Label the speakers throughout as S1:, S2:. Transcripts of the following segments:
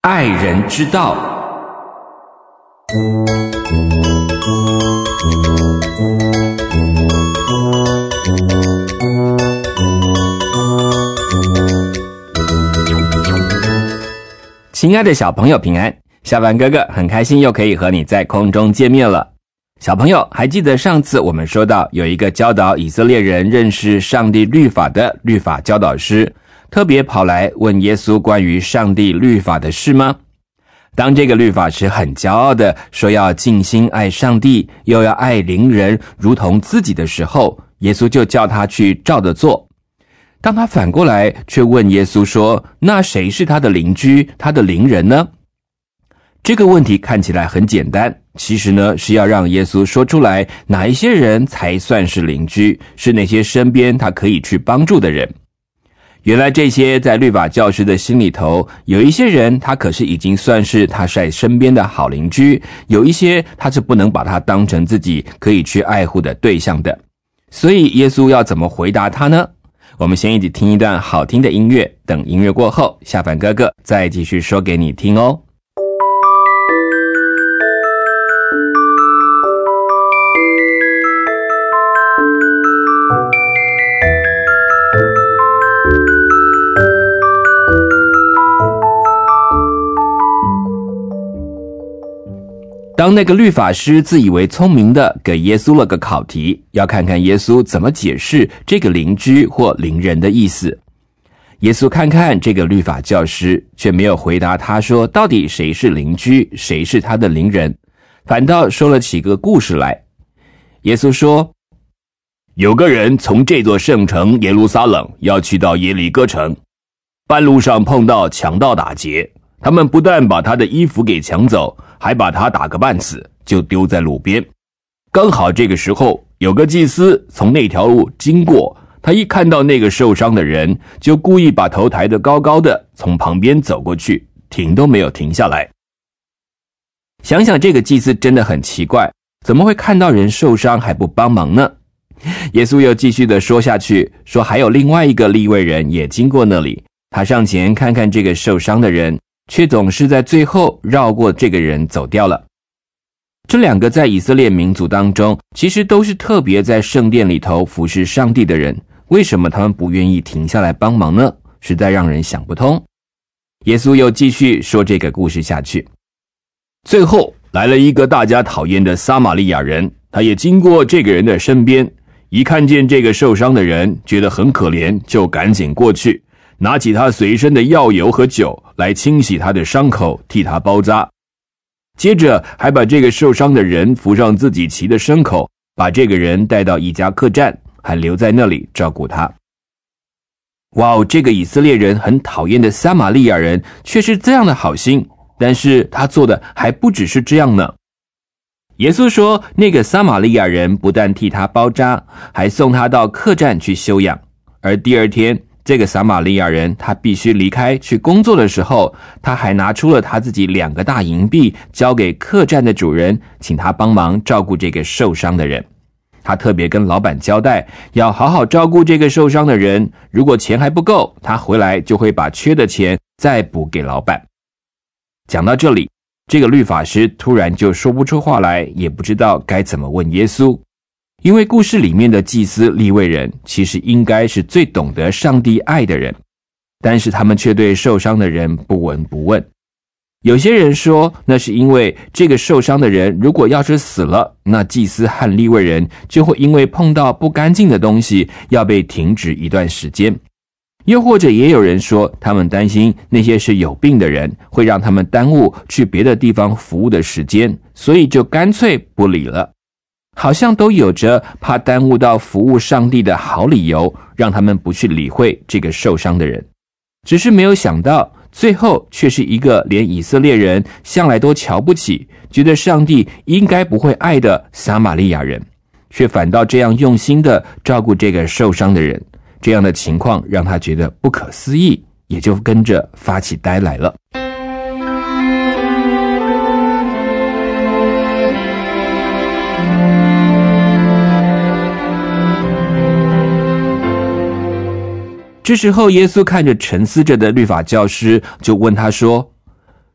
S1: 爱人之道。亲爱的小朋友平安，小凡哥哥很开心又可以和你在空中见面了。小朋友还记得上次我们说到有一个教导以色列人认识上帝律法的律法教导师，特别跑来问耶稣关于上帝律法的事吗？当这个律法师很骄傲的说要尽心爱上帝，又要爱邻人如同自己的时候，耶稣就叫他去照着做。当他反过来却问耶稣说，那谁是他的邻居，他的邻人呢？这个问题看起来很简单，其实呢是要让耶稣说出来哪一些人才算是邻居，是那些身边他可以去帮助的人。原来这些在律法教师的心里头，有一些人他可是已经算是他在身边的好邻居，有一些他是不能把他当成自己可以去爱护的对象的。所以耶稣要怎么回答他呢？我们先一起听一段好听的音乐，等音乐过后，下凡哥哥再继续说给你听哦。当那个律法师自以为聪明的给耶稣了个考题，要看看耶稣怎么解释这个邻居或邻人的意思。耶稣看看这个律法教师，却没有回答他说到底谁是邻居，谁是他的邻人，反倒说了起个故事来。耶稣说，有个人从这座圣城耶路撒冷要去到耶利哥城，半路上碰到强盗打劫，他们不但把他的衣服给抢走，还把他打个半死，就丢在路边。刚好这个时候有个祭司从那条路经过，他一看到那个受伤的人，就故意把头抬得高高的，从旁边走过去，停都没有停下来。想想这个祭司真的很奇怪，怎么会看到人受伤还不帮忙呢？耶稣又继续的说下去，说还有另外一个利未人也经过那里，他上前看看这个受伤的人，却总是在最后绕过这个人走掉了。这两个在以色列民族当中，其实都是特别在圣殿里头服侍上帝的人，为什么他们不愿意停下来帮忙呢？实在让人想不通。耶稣又继续说这个故事下去。最后来了一个大家讨厌的撒玛利亚人，他也经过这个人的身边，一看见这个受伤的人，觉得很可怜，就赶紧过去，拿起他随身的药油和酒来清洗他的伤口，替他包扎。接着还把这个受伤的人扶上自己骑的牲口，把这个人带到一家客栈，还留在那里照顾他。哇哦，这个以色列人很讨厌的撒玛利亚人却是这样的好心，但是他做的还不只是这样呢。耶稣说，那个撒玛利亚人不但替他包扎，还送他到客栈去休养。而第二天，这个撒玛利亚人他必须离开去工作的时候，他还拿出了他自己2个大银币，交给客栈的主人，请他帮忙照顾这个受伤的人。他特别跟老板交代，要好好照顾这个受伤的人，如果钱还不够，他回来就会把缺的钱再补给老板。讲到这里，这个律法师突然就说不出话来，也不知道该怎么问耶稣。因为故事里面的祭司利未人其实应该是最懂得上帝爱的人，但是他们却对受伤的人不闻不问。有些人说，那是因为这个受伤的人如果要是死了，那祭司和利未人就会因为碰到不干净的东西要被停止一段时间。又或者也有人说，他们担心那些是有病的人会让他们耽误去别的地方服务的时间，所以就干脆不理了。好像都有着怕耽误到服务上帝的好理由，让他们不去理会这个受伤的人。只是没有想到，最后却是一个连以色列人向来都瞧不起，觉得上帝应该不会爱的撒玛利亚人，却反倒这样用心的照顾这个受伤的人。这样的情况让他觉得不可思议，也就跟着发起呆来了。这时候耶稣看着沉思着的律法教师，就问他说，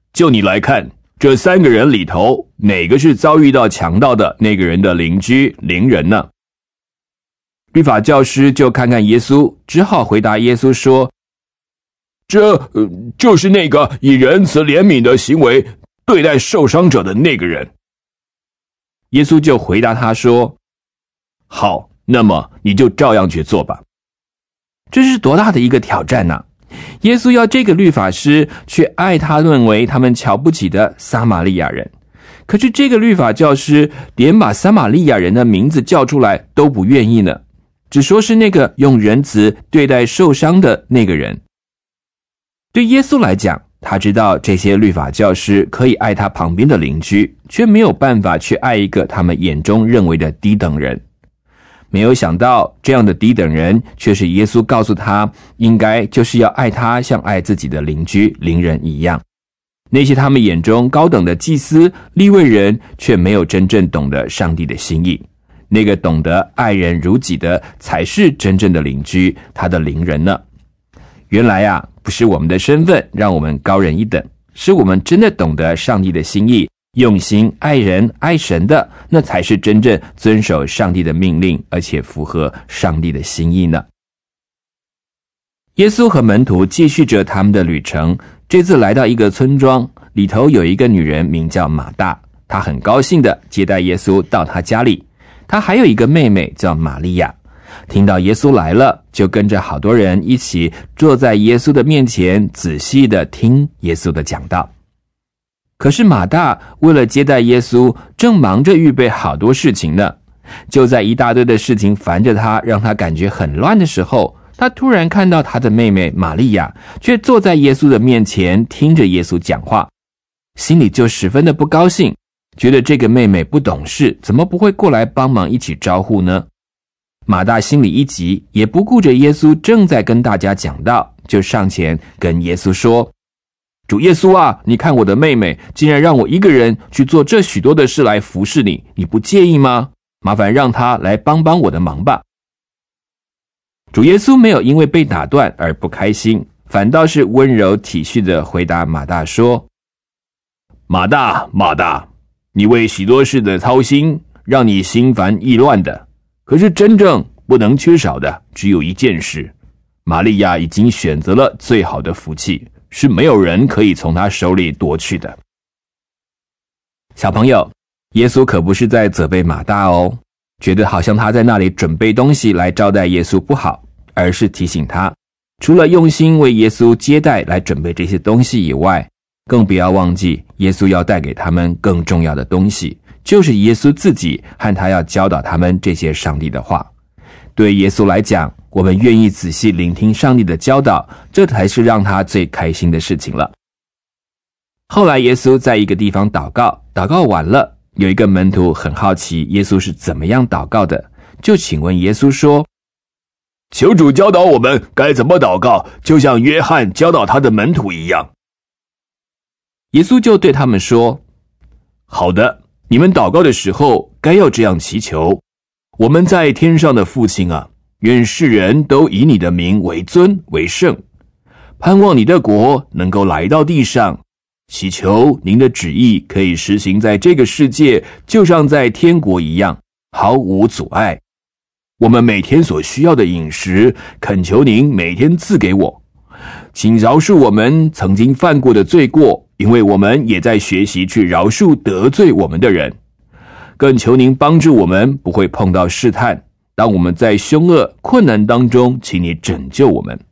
S1: 就你来看，这3个人里头，哪个是遭遇到强盗的那个人的邻居邻人呢？律法教师就看看耶稣，只好回答耶稣说，这就是那个以仁慈怜悯的行为对待受伤者的那个人。耶稣就回答他说，好，那么你就照样去做吧。这是多大的一个挑战呢？耶稣要这个律法师去爱他认为他们瞧不起的撒玛利亚人，可是这个律法教师连把撒玛利亚人的名字叫出来都不愿意呢，只说是那个用仁慈对待受伤的那个人。对耶稣来讲，他知道这些律法教师可以爱他旁边的邻居，却没有办法去爱一个他们眼中认为的低等人。没有想到这样的低等人，却是耶稣告诉他应该就是要爱他像爱自己的邻居邻人一样。那些他们眼中高等的祭司利未人，却没有真正懂得上帝的心意。那个懂得爱人如己的，才是真正的邻居，他的邻人呢。原来啊，不是我们的身份让我们高人一等，是我们真的懂得上帝的心意，用心爱人爱神的，那才是真正遵守上帝的命令，而且符合上帝的心意呢。耶稣和门徒继续着他们的旅程，这次来到一个村庄，里头有一个女人名叫马大，她很高兴地接待耶稣到她家里。她还有一个妹妹叫玛利亚，听到耶稣来了，就跟着好多人一起坐在耶稣的面前，仔细地听耶稣的讲道。可是马大为了接待耶稣，正忙着预备好多事情呢。就在一大堆的事情烦着他，让他感觉很乱的时候，他突然看到他的妹妹玛利亚却坐在耶稣的面前，听着耶稣讲话，心里就十分的不高兴，觉得这个妹妹不懂事，怎么不会过来帮忙一起招呼呢？马大心里一急，也不顾着耶稣正在跟大家讲道，就上前跟耶稣说，主耶稣啊，你看我的妹妹竟然让我一个人去做这许多的事来服侍你，你不介意吗？麻烦让她来帮帮我的忙吧。主耶稣没有因为被打断而不开心，反倒是温柔体恤地回答马大说，马大，马大，你为许多事的操心，让你心烦意乱的，可是真正不能缺少的只有一件事，玛利亚已经选择了最好的福气，是没有人可以从他手里夺去的。小朋友，耶稣可不是在责备马大哦，觉得好像他在那里准备东西来招待耶稣不好，而是提醒他，除了用心为耶稣接待来准备这些东西以外，更不要忘记耶稣要带给他们更重要的东西，就是耶稣自己和他要教导他们这些上帝的话。对耶稣来讲，我们愿意仔细聆听上帝的教导，这才是让他最开心的事情了。后来耶稣在一个地方祷告，祷告完了，有一个门徒很好奇耶稣是怎么样祷告的，就请问耶稣说，求主教导我们该怎么祷告，就像约翰教导他的门徒一样。耶稣就对他们说，好的，你们祷告的时候该要这样祈求，我们在天上的父亲啊，愿世人都以你的名为尊为圣，盼望你的国能够来到地上，祈求您的旨意可以实行在这个世界，就像在天国一样，毫无阻碍。我们每天所需要的饮食，恳求您每天赐给我，请饶恕我们曾经犯过的罪过，因为我们也在学习去饶恕得罪我们的人。更求您帮助我们不会碰到试探，当我们在凶恶困难当中，请你拯救我们。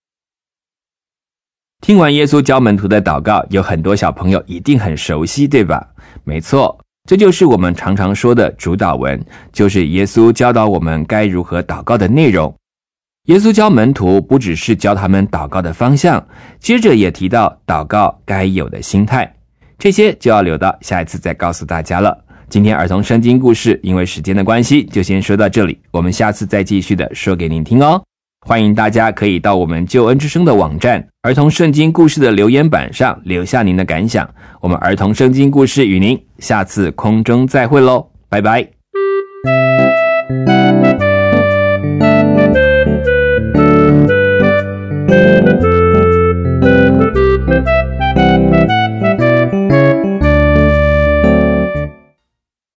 S1: 听完耶稣教门徒的祷告，有很多小朋友一定很熟悉，对吧？没错，这就是我们常常说的主祷文，就是耶稣教导我们该如何祷告的内容。耶稣教门徒不只是教他们祷告的方向，接着也提到祷告该有的心态，这些就要留到下一次再告诉大家了。今天儿童圣经故事因为时间的关系就先说到这里，我们下次再继续的说给您听哦。欢迎大家可以到我们救恩之声的网站儿童圣经故事的留言板上留下您的感想。我们儿童圣经故事与您下次空中再会咯，拜拜。